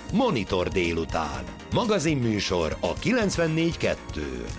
Monitor délután. Magazinműsor a 94.2-n.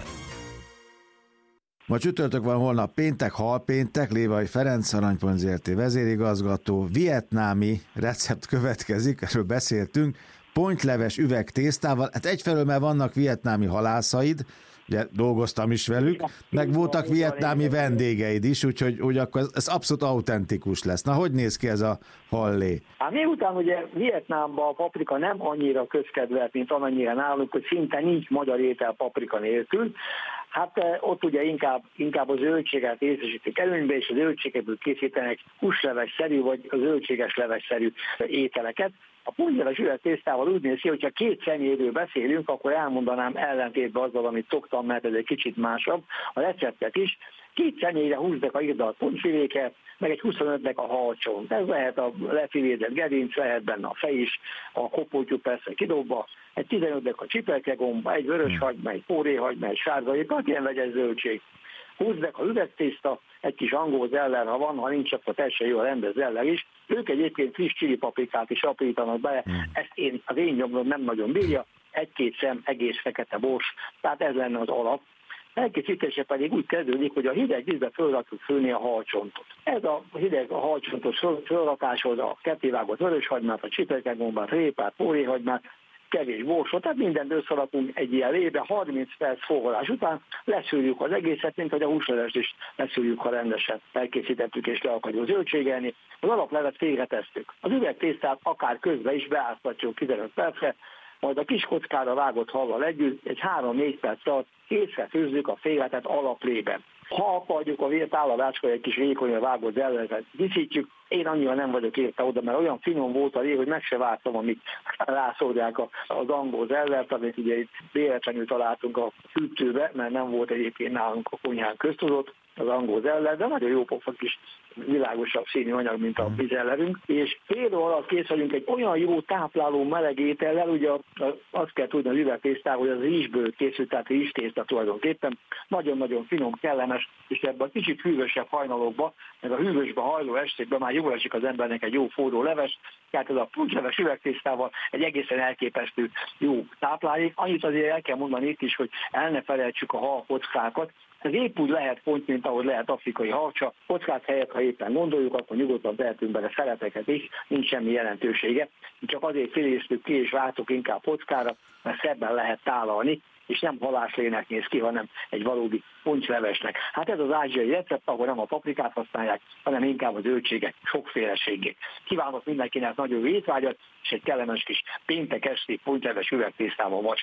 Ma csütörtök van, holnap péntek, halpéntek. Lévai Ferenc, Aranypont Zrt. Vezérigazgató. Vietnámi recept következik, erről beszéltünk. Pontyleves üvegtésztával. Hát egyfelől már vannak vietnámi halászaid, ugye dolgoztam is velük, meg voltak vietnámi vendégeid is, úgyhogy akkor ez abszolút autentikus lesz. Na, hogy néz ki ez a hallé? Hát miután ugye Vietnámban a paprika nem annyira közkedvelt, mint amennyire nálunk, hogy szinte nincs magyar étel paprika nélkül, hát ott ugye inkább a zöldséget részesítik előnybe, és a zöldségeből készítenek húsleves-szerű, vagy a zöldséges leves-szerű ételeket. A pontyleves üvegtésztával úgy néz ki, hogyha két személyről beszélünk, akkor elmondanám ellentétben azzal, amit szoktam, mert ez egy kicsit másabb, a receptet is. Két személyre 20 deka irdalt pontyfiléket, meg egy 25 deka halcsont. Ez lehet a lefilézett gerinc, lehet benne a fej is, a kopótyú persze kidobva, egy 15 deka csipelkegomba, egy vöröshagyma, egy póréhagyma, egy sárgaékat, ilyen vegyes zöldség. 20 deka üvegtészta, egy kis angol zeller, ha van, ha nincs, akkor teljesen jó a rendes zeller is. Ők egyébként friss csilipaprikát is aprítanak bele, ezt az én gyomrom nem nagyon bírja, egy-két szem egész fekete bors, tehát ez lenne az alap. Elkészítése pedig úgy kezdődik, hogy a hideg vízbe fölrakjuk főni a halcsontot. Ez a hideg a halcsontos fölrakáshoz a kettévágott vöröshagymát, a csipelkegombát, répát, póréhagymát, kevés borsot, tehát mindent összerakunk egy ilyen lébe, 30 perc fogolás után leszűrjük az egészet, mint hogy a húslevest is leszűrjük, ha rendesen elkészítettük és le akarjuk zöldségelni. Az alaplevet félretesztük. Az üvegtésztát akár közben is beáztatjuk 15 percre, majd a kis kockára vágott hallal együtt egy 3-4 perc alatt készre főzzük a félretet alaplében. Ha akarjuk a tálavácskor egy kis vékonyan vágott zelleret díszítjük, én annyira nem vagyok érte oda, mert olyan finom volt a lé, hogy meg se vártam, amíg rászórják az angol zellert, amit ugye itt véletlenül találtunk a hűtőbe, mert nem volt egyébként nálunk a konyhán köztudott az angol zeller, de nagyon jó pofa kis világosabb színű anyag, mint a mi zellerünk, és fél óra alatt kész vagyunk egy olyan jó tápláló meleg étellel, ugye azt kell tudni az üvegtésztával, hogy az rizsből készült, tehát rizstészta tulajdonképpen, nagyon-nagyon finom, kellemes, és ebben a kicsit hűvösebb hajnalokba, meg a hűvösbe hajló estékben már jól esik az embernek egy jó forró leves, tehát ez a pontyleves üvegtésztával egy egészen elképesztő jó táplálék. Annyit azért el kell mondani itt is, hogy el ne felejtsük a halkockákat. Ez épp úgy lehet pont, mint ahogy lehet afrikai harcsa. Kockák helyett, ha éppen gondoljuk, akkor nyugodtan tehetünk bele szeleteket is, nincs semmi jelentősége. Csak azért filéztük ki és váltok inkább kockára, mert szebben lehet tálalni, és nem haláslének néz ki, hanem egy valódi pontylevesnek. Hát ez az ázsiai recept, ahol nem a paprikát használják, hanem inkább a zöldségek sokféleségét. Kívánok mindenkinek nagyon jó étvágyat, és egy kellemes kis péntek esti pontleves üvegtésztával